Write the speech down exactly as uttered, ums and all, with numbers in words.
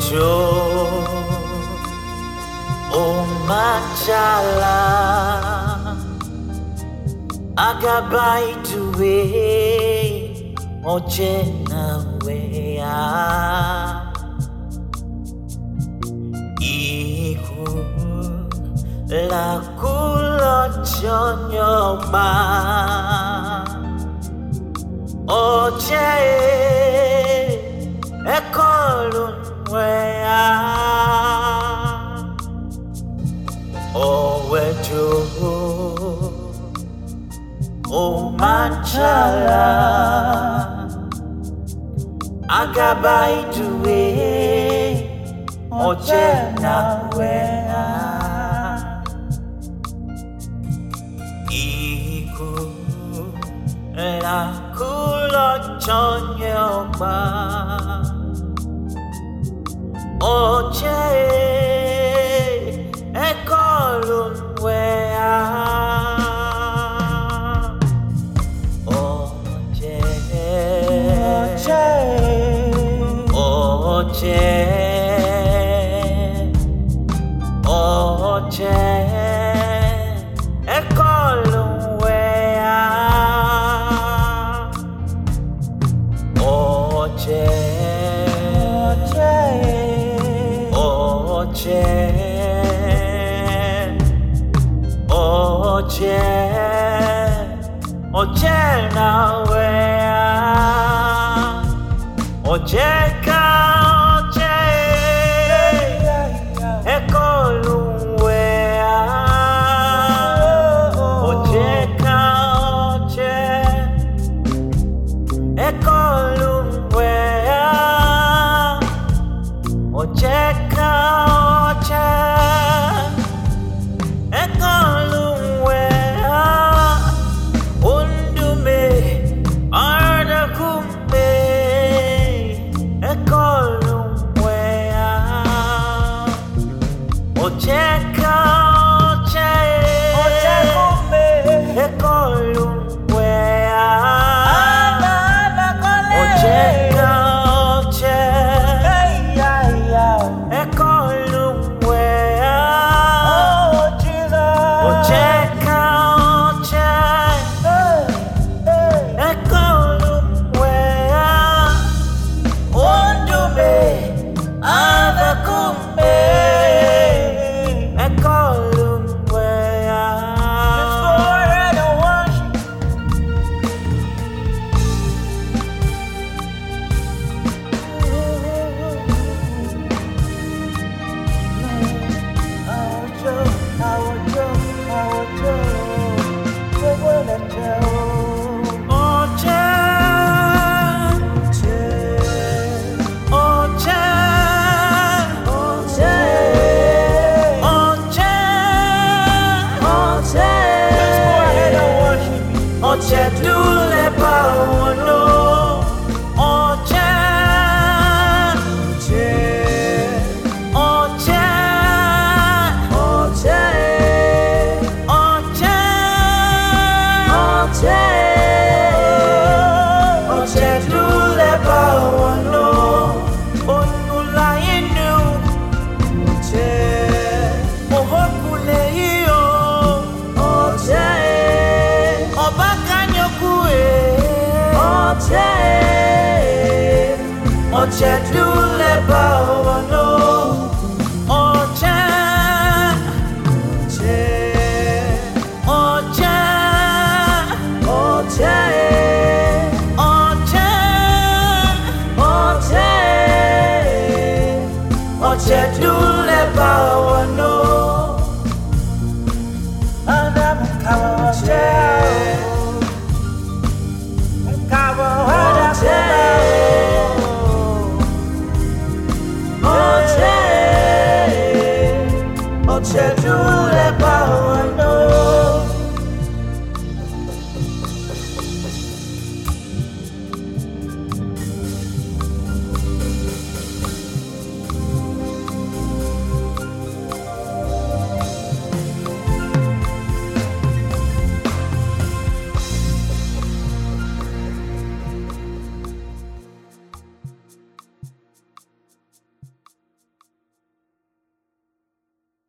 wejo o machala agabai tuwe ojena wea iku la kulo chonyoba oje ekolun wea owejo o machala agabai tuwe ojena wea iku la kulo chonyoba oje ekolun wea oje oje oje ekolun wea oje oje oje oje na wea oje ka oje ekolun wea oje ka oje ekolun wea oje ka oje ekolun wea undume ardakumbe ekolun wea oje ka oje oje kumbe ekolun wea oje ka oje ekolun wea oje ka oje ekolun wea undume ardakumbe ekolun wea. Let's go ahead and worship. Oje dule ba wono oje oje oje oje oje oje dule ba wono onula inu oje ohokule yo oje oje oje dule ba